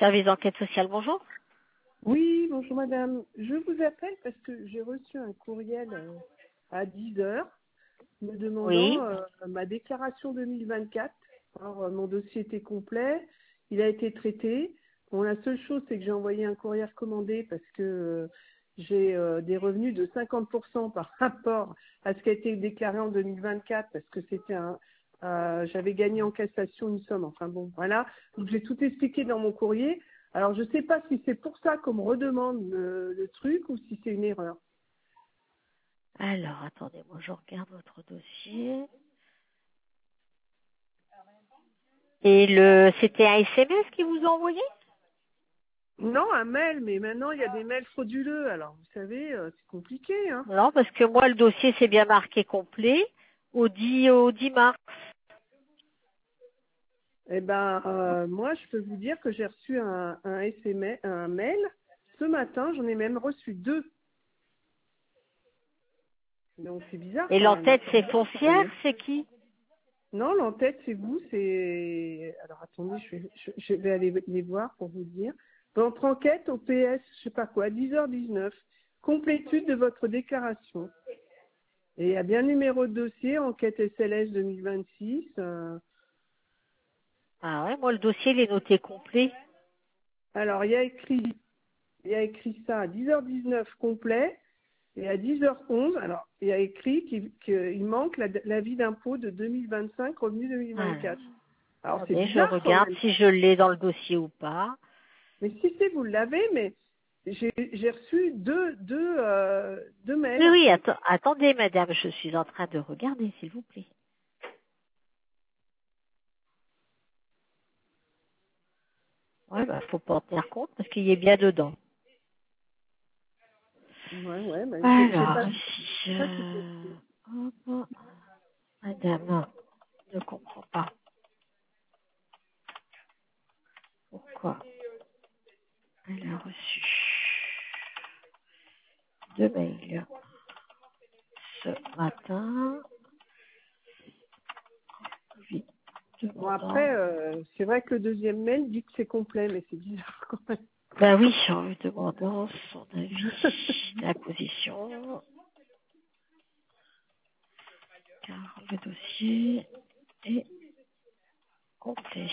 Service d'enquête sociale, bonjour. Oui, bonjour madame. Je vous appelle parce que j'ai reçu un courriel à 10 heures me demandant Oui. ma déclaration 2024. Alors, mon dossier était complet, il a été traité. Bon, la seule chose, c'est que j'ai envoyé un courrier recommandé parce que j'ai des revenus de 50% par rapport à ce qui a été déclaré en 2024 parce que c'était j'avais gagné en cassation une somme. Enfin bon, voilà. Donc j'ai tout expliqué dans mon courrier. Alors, je ne sais pas si c'est pour ça qu'on me redemande le truc ou si c'est une erreur. Alors, attendez, moi je regarde votre dossier. Et c'était un SMS qui vous a envoyé? Non, un mail, mais maintenant, il y a des mails frauduleux. Alors, vous savez, c'est compliqué, hein. Non, parce que moi le dossier c'est bien marqué complet au 10 mars. Eh ben, moi, je peux vous dire que j'ai reçu un SMS, un mail. Ce matin, j'en ai même reçu deux. Donc, c'est bizarre Et quand même, hein. l'entête c'est foncière, c'est qui? Non, l'entête, c'est vous, c'est... Alors, attendez, je vais aller les voir pour vous dire. Votre enquête au PS, je sais pas quoi, 10h19. Complétude de votre déclaration. Et il y a bien numéro de dossier, enquête SLS 2026. Ah ouais, moi le dossier il est noté complet. Alors, il y a écrit ça à 10h19 complet. Et à 10h11, alors, il y a écrit qu'il manque l'avis d'impôt de 2025, revenu Alors, 2024. Alors, c'est attendez, je bizarre quand regarde même. si je l'ai dans le dossier ou pas. Mais si, vous l'avez, mais j'ai reçu deux Oui, mails. oui, attendez madame, je suis en train de regarder s'il vous plaît. Ouais, bah faut pas en tenir compte parce qu'il est bien dedans. Ouais, ben, j'ai Alors, pas, ici, pas tout fait. hop, madame ne comprend pas pourquoi elle a reçu deux mails ce matin, lui Bon, demandant. après, c'est vrai que le deuxième mail dit que c'est complet, mais c'est bizarre quand même. Ben oui, en lui demandant son avis d'imposition, car le dossier est complet.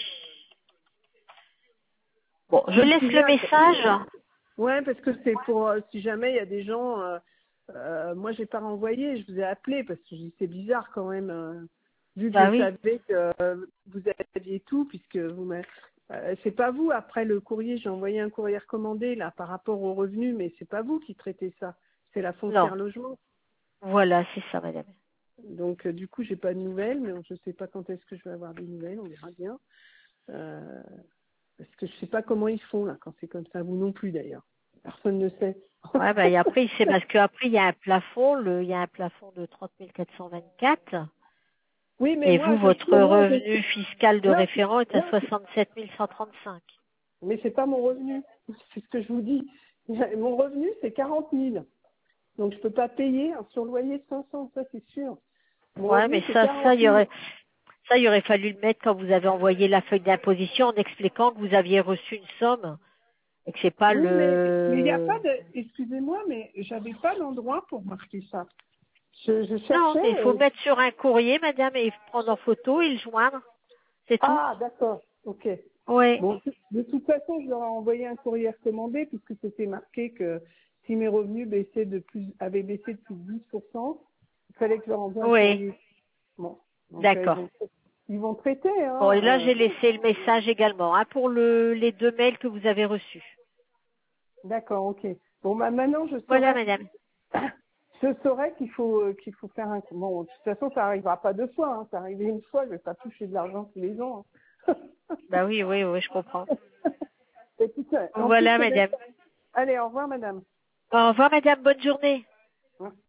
Bon, je Oui, laisse c'est le bien. message. Ouais, parce que c'est pour si jamais il y a des gens. Moi, j'ai pas renvoyé, je vous ai appelé parce que c'est bizarre quand même, vu que Ben je oui. savais que vous aviez tout, puisque vous m'avez. C'est pas vous. Après le courrier, j'ai envoyé un courrier recommandé là par rapport aux revenus, mais c'est pas vous qui traitez ça. C'est la Non. foncière logement. Voilà, c'est ça, madame. Donc du coup, j'ai pas de nouvelles, mais je sais pas quand est-ce que je vais avoir des nouvelles. On verra bien. Euh, Parce que je sais pas comment ils font là quand c'est comme ça. Vous non plus d'ailleurs. Personne ne sait. Ouais, ben, et après, c'est parce qu'après, il y a un plafond, il y a un plafond de 30 424. Oui, mais Et moi, vous, votre justement, revenu fiscal de non, référent est à 67 135. mais c'est pas mon revenu. C'est ce que je vous dis. Mon revenu, c'est 40 000. Donc, je peux pas payer un surloyer de 500, ça, c'est sûr. Mon Ouais, revenu, mais c'est ça, 40 000. il aurait fallu le mettre quand vous avez envoyé la feuille d'imposition en expliquant que vous aviez reçu une somme et que c'est pas Oui, mais il n'y a le... pas de, excusez-moi, mais j'avais pas d'endroit pour marquer ça. Je Non, cherchais, il faut le mettre sur un courrier, madame, et prendre en photo et le joindre. C'est tout. ah, d'accord. Ok. Oui. Bon, de toute façon, je leur ai envoyé un courrier recommandé puisque c'était marqué que si mes revenus avaient baissé de plus de 10%, il fallait que je leur envoie un Oui. courrier. Bon, donc D'accord. ils vont traiter, Bon, et hein. là, j'ai laissé le message également, hein, pour les deux mails que vous avez reçus. D'accord, ok. Bon, bah maintenant Voilà, madame. je saurais qu'il faut faire un. Bon, de toute façon, ça arrivera pas deux fois. Hein. Ça arrivé une fois, je vais pas toucher de l'argent tous les ans. Hein. Bah oui, oui, oui, je comprends. Et puis, en plus, Voilà, c'est bien. madame. Allez, au revoir, madame. Au revoir, madame. Bonne journée. Hein.